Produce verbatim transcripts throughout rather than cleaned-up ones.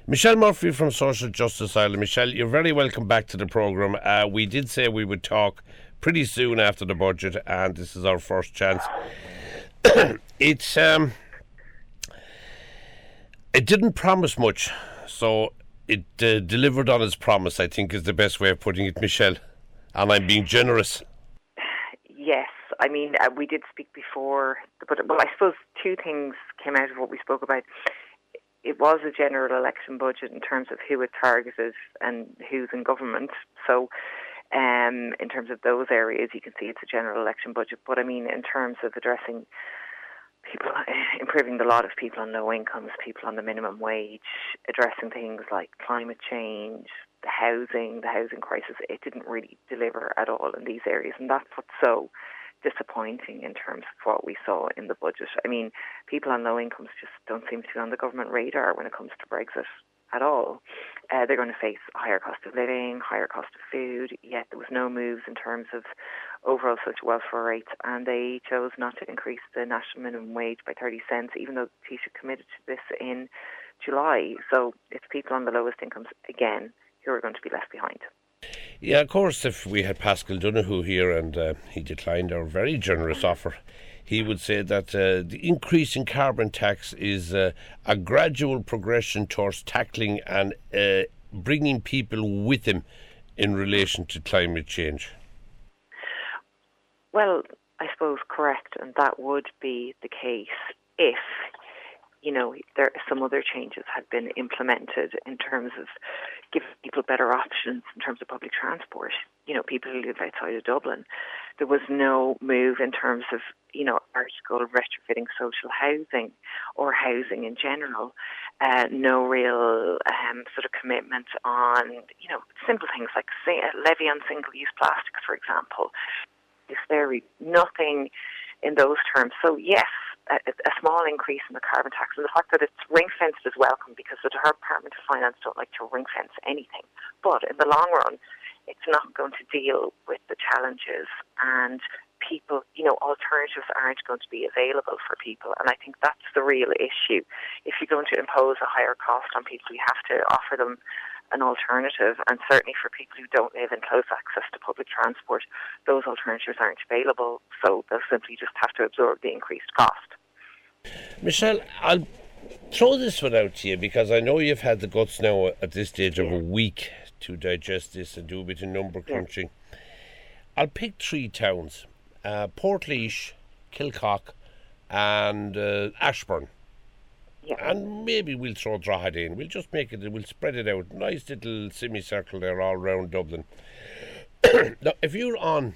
Michelle Murphy from Social Justice Ireland. Michelle, you're very welcome back to the programme. Uh, we did say we would talk pretty soon after the budget, and this is our first chance. it's um, It didn't promise much, so it uh, delivered on its promise, I think is the best way of putting it, Michelle. And I'm being generous. Yes, I mean, uh, we did speak before, but well, I suppose two things came out of what we spoke about. It was a general election budget in terms of who it targeted and who's in government. So um, in terms of those areas, you can see it's a general election budget. But I mean, in terms of addressing people, improving the lot of people on low incomes, people on the minimum wage, addressing things like climate change, the housing, the housing crisis, it didn't really deliver at all in these areas. And that's what's so disappointing in terms of what we saw in the budget. I mean, people on low incomes just don't seem to be on the government radar when it comes to Brexit at all. Uh, they're going to face higher cost of living, higher cost of food, yet there was no moves in terms of overall social welfare rates, and they chose not to increase the national minimum wage by thirty cents, even though Taoiseach committed to this in July. So it's people on the lowest incomes, again, who are going to be left behind. Yeah, of course, if we had Pascal Donoghue here and uh, he declined our very generous offer, he would say that uh, the increase in carbon tax is uh, a gradual progression towards tackling and uh, bringing people with him in relation to climate change. Well, I suppose correct, and that would be the case if, you know, there some other changes had been implemented in terms of giving people better options in terms of public transport. You know, people who live outside of Dublin. There was no move in terms of, you know, article retrofitting social housing or housing in general. Uh, no real um, sort of commitment on, you know, simple things like say, a levy on single-use plastics, for example. It's very nothing in those terms. So yes, a, a small increase in the carbon tax, and the fact that it's ring-fenced is welcome because the Department of Finance don't like to ring-fence anything. But in the long run, it's not going to deal with the challenges, and people, you know, alternatives aren't going to be available for people. And I think that's the real issue. If you're going to impose a higher cost on people, you have to offer them an alternative, and certainly for people who don't live in close access to public transport, those alternatives aren't available, so they'll simply just have to absorb the increased cost. Michelle, I'll throw this one out to you because I know you've had the guts now at this stage of a week to digest this and do a bit of number crunching. Yeah. I'll pick three towns, uh, Portlaoise, Kilcock and uh, Ashburn. Yeah. And maybe we'll throw Drogheda in. We'll just make it, we'll spread it out. Nice little semicircle there all around Dublin. Now, if you're on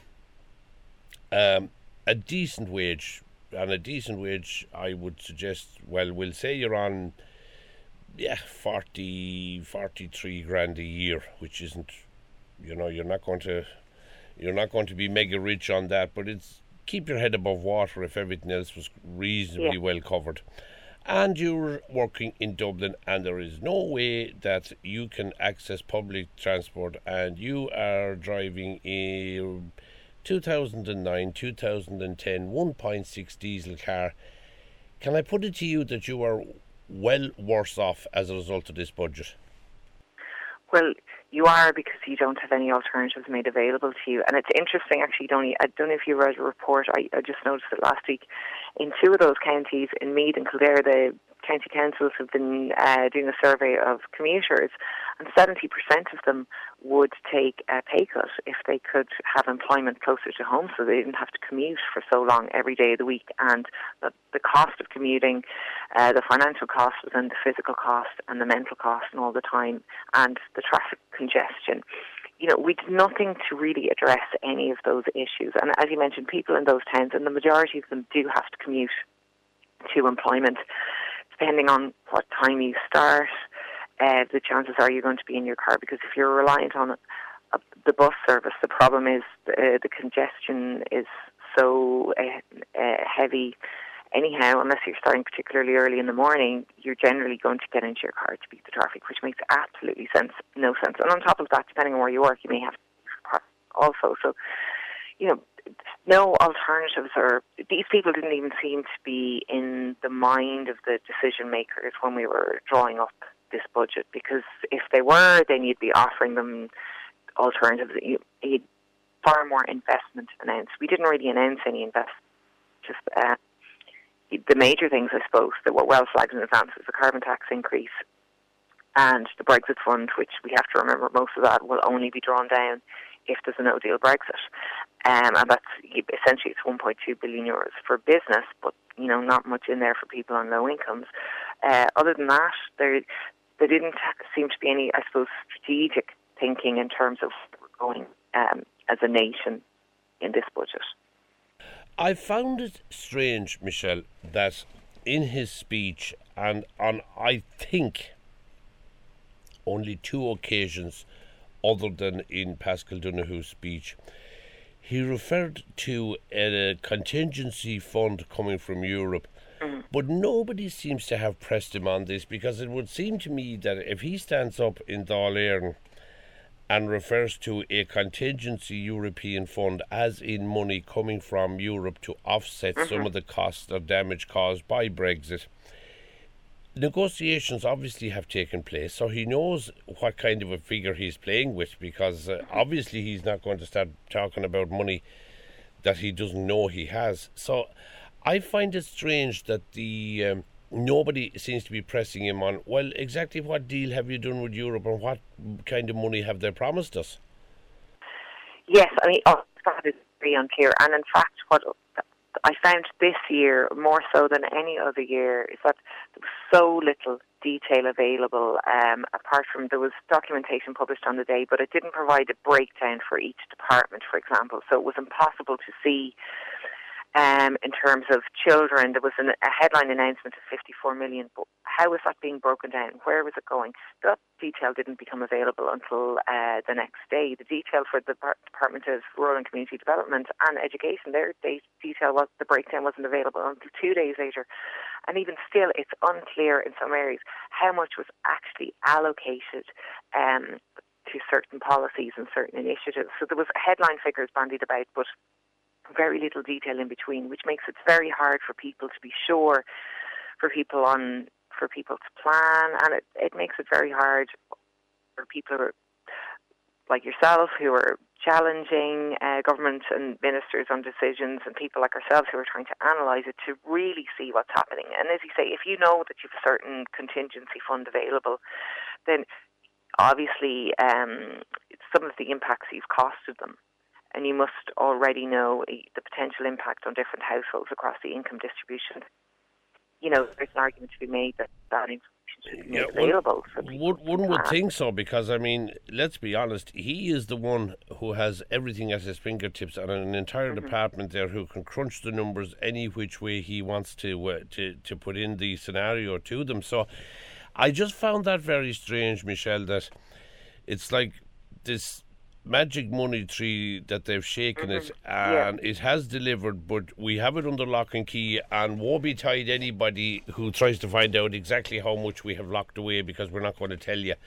um, a decent wage, and a decent wage, I would suggest, well, we'll say you're on, yeah, forty, forty-three grand a year, which isn't, you know, you're not going to, you're not going to be mega rich on that, but it's keep your head above water if everything else was reasonably yeah. well covered. And you're working in Dublin, and there is no way that you can access public transport, and you are driving a two thousand nine, two thousand ten one point six diesel car. Can I put it to you that you are well worse off as a result of this budget? Well, you are, because you don't have any alternatives made available to you. And it's interesting, actually, Donny, I don't know if you read a report, I, I just noticed it last week. In two of those counties, in Meath and Kildare, the county councils have been uh, doing a survey of commuters, and seventy percent of them would take a pay cut if they could have employment closer to home, so they didn't have to commute for so long every day of the week. And the, the cost of commuting, uh, the financial cost, and the physical cost, and the mental cost, and all the time, and the traffic congestion. You know, we did nothing to really address any of those issues. And as you mentioned, people in those towns, and the majority of them do have to commute to employment, depending on what time you start. Uh, the chances are you're going to be in your car, because if you're reliant on uh, the bus service, the problem is uh, the congestion is so uh, uh, heavy. Anyhow, unless you're starting particularly early in the morning, you're generally going to get into your car to beat the traffic, which makes absolutely sense, no sense. And on top of that, depending on where you work, you may have to park also. So, you know, no alternatives, or these people didn't even seem to be in the mind of the decision makers when we were drawing up this budget, because if they were, then you'd be offering them alternatives. You, you'd far more investment announced. We didn't really announce any investment. Just uh, the major things, I suppose, that were well flagged in advance was the carbon tax increase and the Brexit fund, which we have to remember most of that will only be drawn down if there's a no-deal Brexit. Um, and that's essentially it's one point two billion euros for business, but you know not much in there for people on low incomes. Uh, other than that, there there didn't seem to be any, I suppose, strategic thinking in terms of going um, as a nation in this budget. I found it strange, Michelle, that in his speech, and on I think only two occasions other than in Paschal Donoghue's speech, he referred to a contingency fund coming from Europe. Mm. But nobody seems to have pressed him on this, because it would seem to me that if he stands up in Dáil Éireann and refers to a contingency European fund as in money coming from Europe to offset mm-hmm. some of the costs or damage caused by Brexit, negotiations obviously have taken place, so he knows what kind of a figure he's playing with, because uh, obviously he's not going to start talking about money that he doesn't know he has. So I find it strange that the um, nobody seems to be pressing him on, well, exactly what deal have you done with Europe and what kind of money have they promised us? Yes, I mean, oh, that is very unclear. And in fact, what I found this year, more so than any other year, is that there was so little detail available, um, apart from there was documentation published on the day, but it didn't provide a breakdown for each department, for example. So it was impossible to see Um, in terms of children. There was an, a headline announcement of fifty-four million, but how was that being broken down? Where was it going? That detail didn't become available until uh, the next day. The detail for the Department of Rural and Community Development and Education, their detail was, the breakdown wasn't available until two days later. And even still, it's unclear in some areas how much was actually allocated um, to certain policies and certain initiatives. So there was headline figures bandied about, but very little detail in between, which makes it very hard for people to be sure, for people on, for people to plan, and it, it makes it very hard for people who are, like yourself, who are challenging uh, government and ministers on decisions, and people like ourselves who are trying to analyse it, to really see what's happening. And as you say, if you know that you have a certain contingency fund available, then obviously um, some of the impacts you've costed them, and you must already know the potential impact on different households across the income distribution. You know, there's an argument to be made that that information should be made yeah, available one, for people. One would think so, because, I mean, let's be honest, he is the one who has everything at his fingertips, and an entire mm-hmm. department there who can crunch the numbers any which way he wants to, uh, to, to put in the scenario to them. So I just found that very strange, Michelle, that it's like this magic money tree that they've shaken mm-hmm. it, and yeah. it has delivered, but we have it under lock and key, and woe betide anybody who tries to find out exactly how much we have locked away, because we're not going to tell you.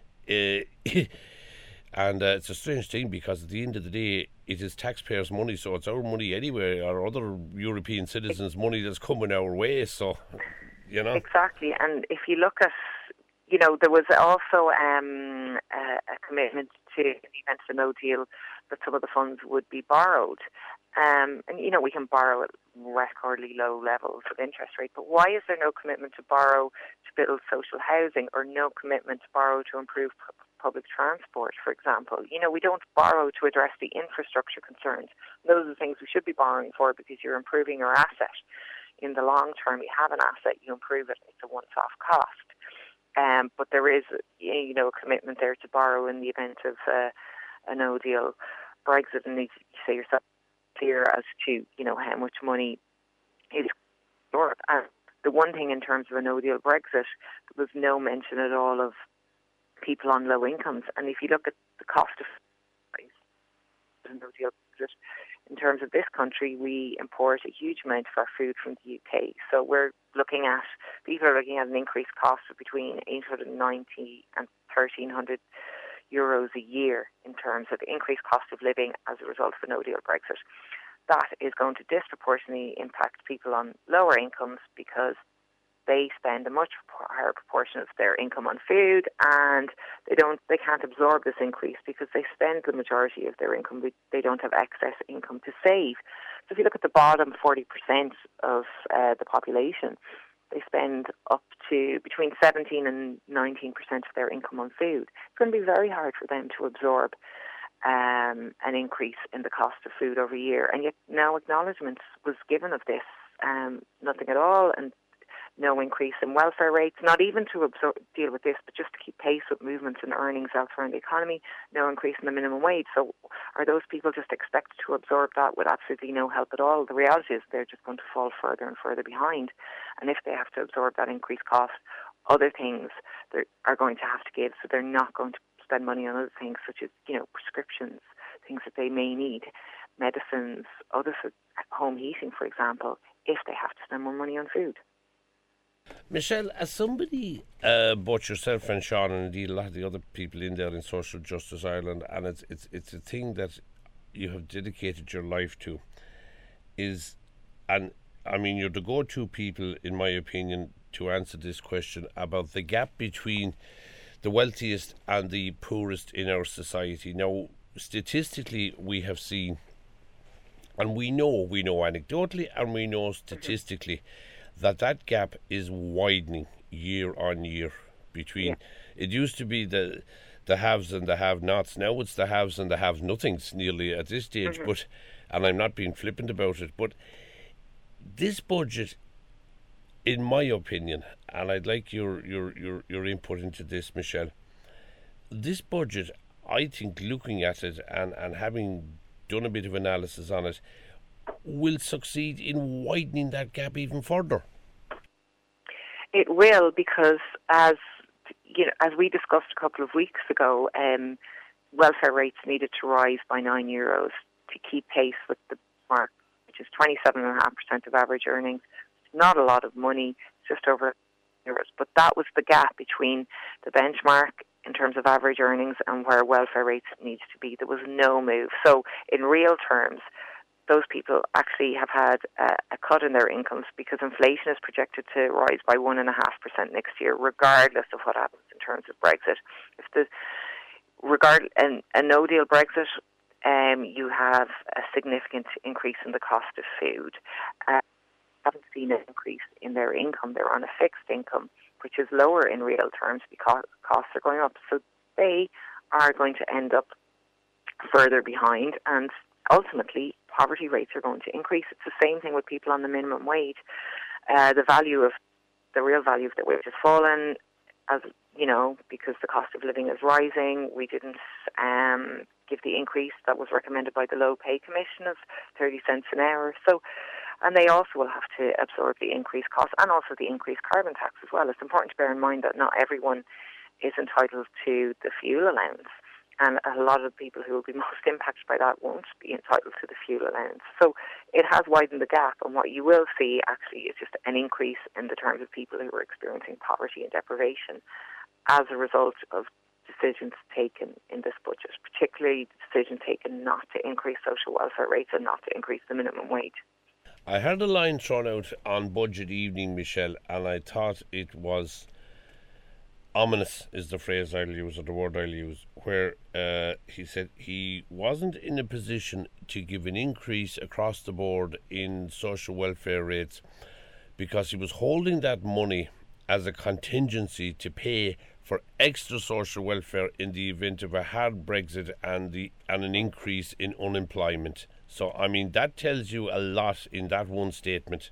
Uh, and uh, it's a strange thing, because at the end of the day, it is taxpayers' money, so it's our money anyway, or other European citizens' money that's coming our way, so, you know. Exactly, and if you look at, you know, there was also um, a, a commitment to, in the event of a no deal, that some of the funds would be borrowed. Um, and, you know, we can borrow at recordly low levels of interest rate, but why is there no commitment to borrow to build social housing, or no commitment to borrow to improve pu- public transport, for example? You know, we don't borrow to address the infrastructure concerns. Those are the things we should be borrowing for, because you're improving your asset. In the long term, you have an asset, you improve it, it's a once-off cost. Um, but there is, you know, a commitment there to borrow in the event of uh, a no-deal Brexit, and you say yourself clear as to, you know, how much money is Europe. And the one thing in terms of a no-deal Brexit, there was no mention at all of people on low incomes. And if you look at the cost of a no-deal Brexit, in terms of this country, we import a huge amount of our food from the U K. So we're looking at, people are looking at an increased cost of between eight hundred ninety and thirteen hundred euros a year in terms of increased cost of living as a result of a no-deal Brexit. That is going to disproportionately impact people on lower incomes, because they spend a much higher proportion of their income on food, and they don't, they can't absorb this increase because they spend the majority of their income. They don't have excess income to save. So if you look at the bottom forty percent of uh, the population, they spend up to between seventeen and nineteen percent of their income on food. It's going to be very hard for them to absorb um, an increase in the cost of food over a year. And yet no acknowledgement was given of this, um, nothing at all, and no increase in welfare rates, not even to absorb, deal with this, but just to keep pace with movements in earnings elsewhere in the economy, no increase in the minimum wage. So are those people just expected to absorb that with absolutely no help at all? The reality is they're just going to fall further and further behind. And if they have to absorb that increased cost, other things they are going to have to give, so they're not going to spend money on other things such as, you know, prescriptions, things that they may need, medicines, other home heating, for example, if they have to spend more money on food. Michelle, as somebody, uh, both yourself and Sean, and indeed a lot of the other people in there in Social Justice Ireland, and it's it's it's a thing that you have dedicated your life to, is, and I mean, you're the go-to people, in my opinion, to answer this question about the gap between the wealthiest and the poorest in our society. Now, statistically, we have seen, and we know, we know anecdotally, and we know statistically, that that gap is widening year on year between, yeah. It used to be the the haves and the have-nots. Now it's the haves and the have-nothings nearly at this stage. Mm-hmm. But, and I'm not being flippant about it, but this budget, in my opinion, and I'd like your, your, your, your input into this, Michelle, this budget, I think, looking at it and, and having done a bit of analysis on it, will succeed in widening that gap even further. It will, because as you know, as we discussed a couple of weeks ago, um, welfare rates needed to rise by nine euros to keep pace with the mark, which is twenty-seven point five percent of average earnings. It's not a lot of money, just over euros, but that was the gap between the benchmark in terms of average earnings and where welfare rates needs to be. There was no move. So in real terms, those people actually have had uh, a cut in their incomes because inflation is projected to rise by one and a half percent next year, regardless of what happens in terms of Brexit. If the regard and a no deal Brexit, um, you have a significant increase in the cost of food. Uh, haven't seen an increase in their income. They're on a fixed income, which is lower in real terms because costs are going up. So they are going to end up further behind, and ultimately poverty rates are going to increase. It's the same thing with people on the minimum wage. Uh, the value of, the real value of the wage has fallen, as you know, because the cost of living is rising. We didn't um, give the increase that was recommended by the Low Pay Commission of thirty cents an hour. So, and they also will have to absorb the increased costs and also the increased carbon tax as well. It's important to bear in mind that not everyone is entitled to the fuel allowance. And a lot of the people who will be most impacted by that won't be entitled to the fuel allowance. So it has widened the gap, and what you will see actually is just an increase in the terms of people who are experiencing poverty and deprivation as a result of decisions taken in this budget, particularly the decision taken not to increase social welfare rates and not to increase the minimum wage. I heard a line thrown out on Budget Evening, Michelle, and I thought it was ominous, is the phrase I'll use, or the word I'll use, where uh, he said he wasn't in a position to give an increase across the board in social welfare rates because he was holding that money as a contingency to pay for extra social welfare in the event of a hard Brexit and the and an increase in unemployment. So, I mean, that tells you a lot in that one statement.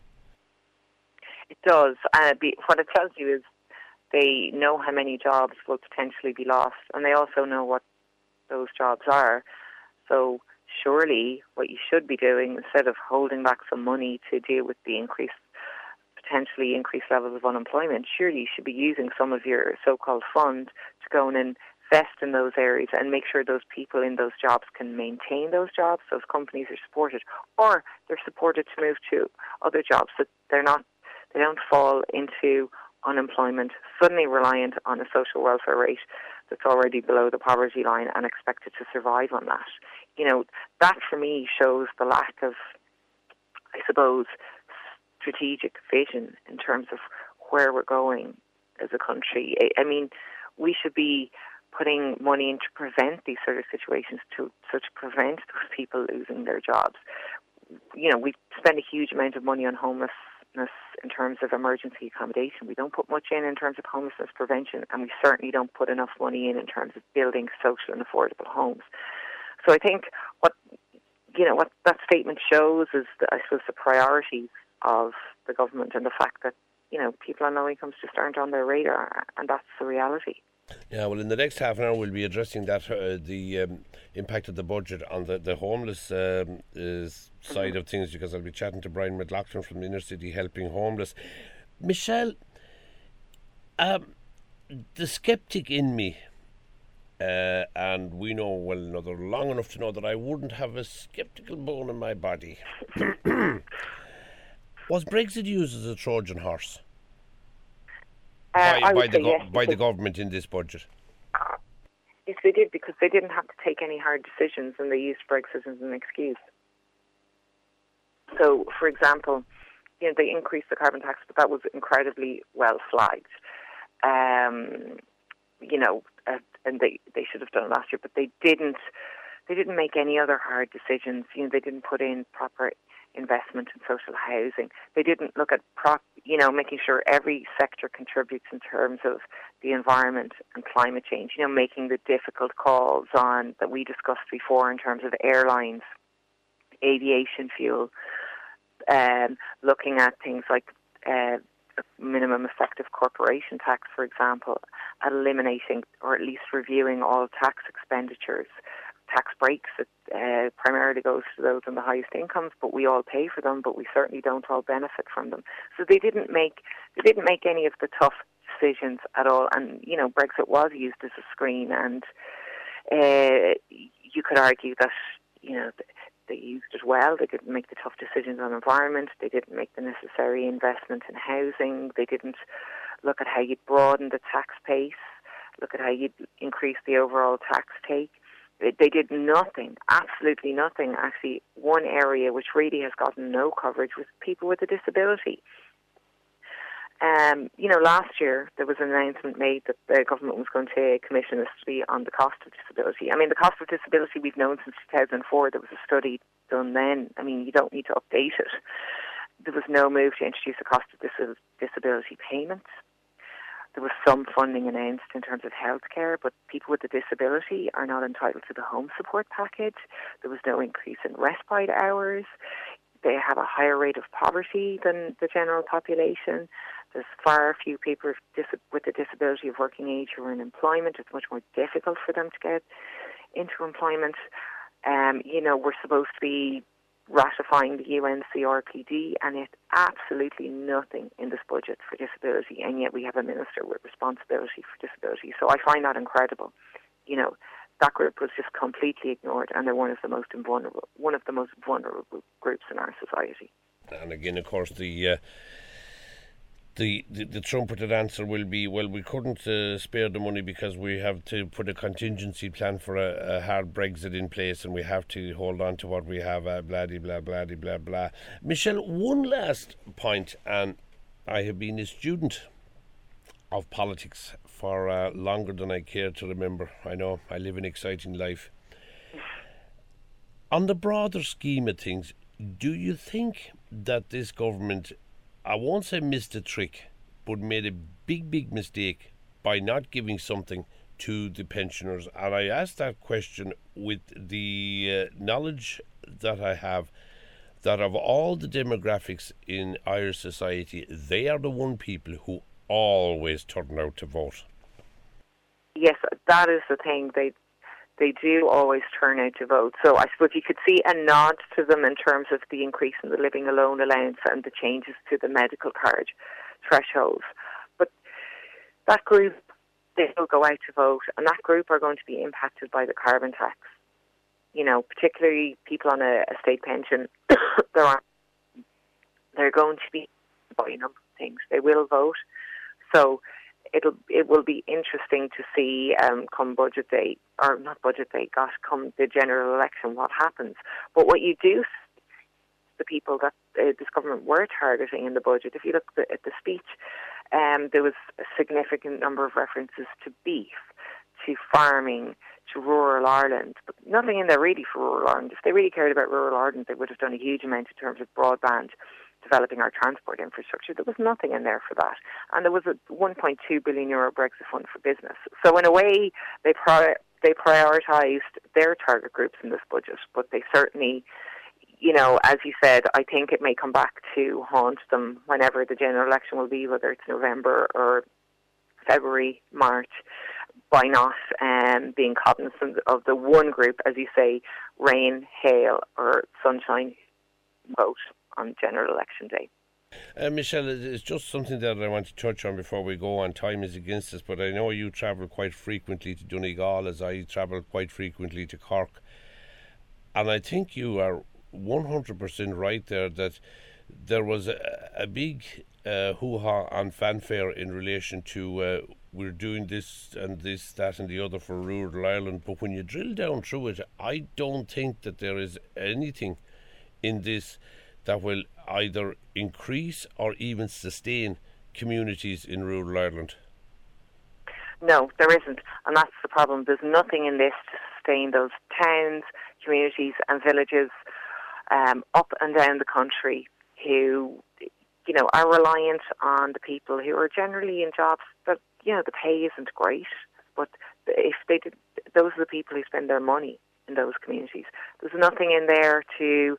It does. Uh, be, what it tells you is they know how many jobs will potentially be lost, and they also know what those jobs are. So surely what you should be doing, instead of holding back some money to deal with the increased, potentially increased levels of unemployment, surely you should be using some of your so-called fund to go and invest in those areas and make sure those people in those jobs can maintain those jobs, those companies are supported, or they're supported to move to other jobs, so they're not, they don't fall into unemployment, suddenly reliant on a social welfare rate that's already below the poverty line and expected to survive on that. You know, that for me shows the lack of, I suppose, strategic vision in terms of where we're going as a country. I, I mean, we should be putting money in to prevent these sort of situations, to, so to prevent those people losing their jobs. You know, we spend a huge amount of money on homelessness in terms of emergency accommodation. We don't put much in in terms of homelessness prevention, and we certainly don't put enough money in in terms of building social and affordable homes. So I think what, you know, what that statement shows is, the, I suppose, the priorities of the government and the fact that, you know, people on low incomes just aren't on their radar, and that's the reality. Yeah, well, in the next half an hour, we'll be addressing that uh, the um, impact of the budget on the, the homeless um, is side mm-hmm. of things, because I'll be chatting to Brian McLaughlin from the Inner City Helping Homeless. Michelle, um, the sceptic in me, uh, and we know well another long enough to know that I wouldn't have a sceptical bone in my body, was Brexit used as a Trojan horse? Uh, by by, the, say go- yes, by the government in this budget? Yes, they did, because they didn't have to take any hard decisions and they used Brexit as an excuse. So, for example, you know, they increased the carbon tax, but that was incredibly well flagged. Um, you know, uh, and they, they should have done it last year, but they didn't. They didn't make any other hard decisions. You know, they didn't put in proper investment in social housing. They didn't look at prop, you know, making sure every sector contributes in terms of the environment and climate change. You know, making the difficult calls on that we discussed before in terms of airlines, aviation fuel, um, looking at things like uh, minimum effective corporation tax, for example, eliminating or at least reviewing all tax expenditures. Tax breaks, it uh, primarily goes to those in the highest incomes, but we all pay for them, but we certainly don't all benefit from them. So they didn't make they didn't make any of the tough decisions at all. And you know, Brexit was used as a screen, and uh, you could argue that you know they used it well. They didn't make the tough decisions on environment. They didn't make the necessary investment in housing. They didn't look at how you'd broaden the tax base, look at how you'd increase the overall tax take. They did nothing, absolutely nothing. Actually, one area which really has gotten no coverage was people with a disability. Um, you know, last year there was an announcement made that the government was going to commission a study on the cost of disability. I mean, the cost of disability we've known since two thousand four. There was a study done then. I mean, you don't need to update it. There was no move to introduce a cost of dis- disability payments. There was some funding announced in terms of healthcare, but people with a disability are not entitled to the home support package. There was no increase in respite hours. They have a higher rate of poverty than the general population. There's far few people with a disability of working age who are in employment. It's much more difficult for them to get into employment. Um, you know, we're supposed to be ratifying the U N C R P D, and it's absolutely nothing in this budget for disability, and yet we have a minister with responsibility for disability. So I find that incredible. You know, that group was just completely ignored, and they're one of the most vulnerable, one of the most vulnerable groups in our society. And again, of course, the uh, the, the the trumpeted answer will be, well, we couldn't uh, spare the money because we have to put a contingency plan for a, a hard Brexit in place, and we have to hold on to what we have, uh, blah, blah, blah, blah, blah, blah. Michelle, one last point, and I have been a student of politics for uh, longer than I care to remember. I know, I live an exciting life. On the broader scheme of things, do you think that this government, I won't say missed a trick, but made a big, big mistake by not giving something to the pensioners? And I ask that question with the uh, knowledge that I have that of all the demographics in Irish society, they are the one people who always turn out to vote. Yes, that is the thing. They they do always turn out to vote. So I suppose you could see a nod to them in terms of the increase in the living alone allowance and the changes to the medical card thresholds. But that group, they will go out to vote, and that group are going to be impacted by the carbon tax. You know, particularly people on a, a state pension, there are, they're going to be by a number of things. They will vote. So it'll it will be interesting to see um, come budget day, or not budget day, gosh, come the general election, what happens. But what you do see, the people that uh, this government were targeting in the budget, if you look at the, at the speech um, there was a significant number of references to beef, to farming, to rural Ireland, but nothing in there really for rural Ireland. If they really cared about rural Ireland, they would have done a huge amount in terms of broadband, developing our transport infrastructure. There was nothing in there for that. And there was a one point two billion euro Brexit fund for business. So in a way, they pri- they prioritised their target groups in this budget, but they certainly, you know, as you said, I think it may come back to haunt them whenever the general election will be, whether it's November or February, March, by not um, being cognizant of the one group, as you say, rain, hail or sunshine, vote on general election day. Uh, Michelle, it's just something that I want to touch on before we go on. Time is against us, but I know you travel quite frequently to Donegal, as I travel quite frequently to Cork. And I think you are one hundred percent right there that there was a, a big uh, hoo-ha and fanfare in relation to uh, we're doing this and this, that and the other for rural Ireland. But when you drill down through it, I don't think that there is anything in this that will either increase or even sustain communities in rural Ireland. No, there isn't, and that's the problem. There's nothing in this to sustain those towns, communities and villages um, up and down the country who, you know, are reliant on the people who are generally in jobs that, you know, the pay isn't great, but if they did, those are the people who spend their money in those communities. There's nothing in there to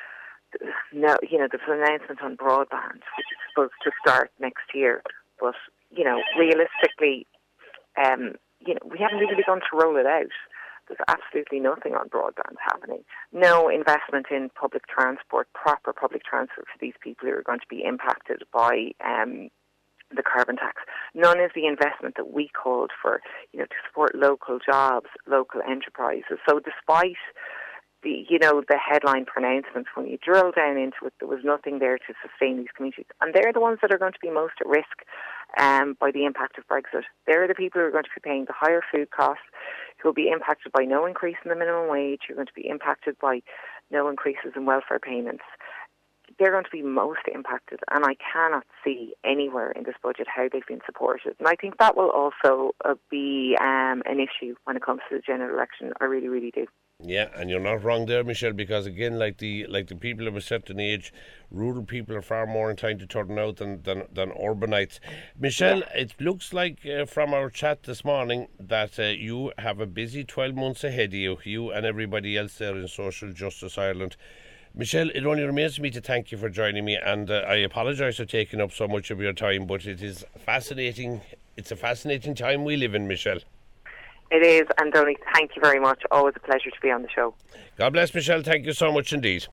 No, you know, there's an announcement on broadband, which is supposed to start next year. But, you know, realistically, um, you know, we haven't really begun to roll it out. There's absolutely nothing on broadband happening. No investment in public transport, proper public transport for these people who are going to be impacted by um, the carbon tax. None of the investment that we called for, you know, to support local jobs, local enterprises. So despite the, you know, the headline pronouncements, when you drill down into it, there was nothing there to sustain these communities. And they're the ones that are going to be most at risk um, by the impact of Brexit. They're the people who are going to be paying the higher food costs, who will be impacted by no increase in the minimum wage, who are going to be impacted by no increases in welfare payments. They're going to be most impacted, and I cannot see anywhere in this budget how they've been supported. And I think that will also uh, be um, an issue when it comes to the general election. I really, really do. Yeah, and you're not wrong there, Michelle, because again, like the like the people of a certain age, rural people are far more inclined to turn out than than, than urbanites. Michelle, yeah. It looks like uh, from our chat this morning that uh, you have a busy twelve months ahead of you, you and everybody else there in Social Justice Ireland. Michelle, it only remains me to thank you for joining me, and uh, I apologise for taking up so much of your time, but it is fascinating. It's a fascinating time we live in, Michelle. It is, and Donny, thank you very much. Always a pleasure to be on the show. God bless, Michelle. Thank you so much indeed.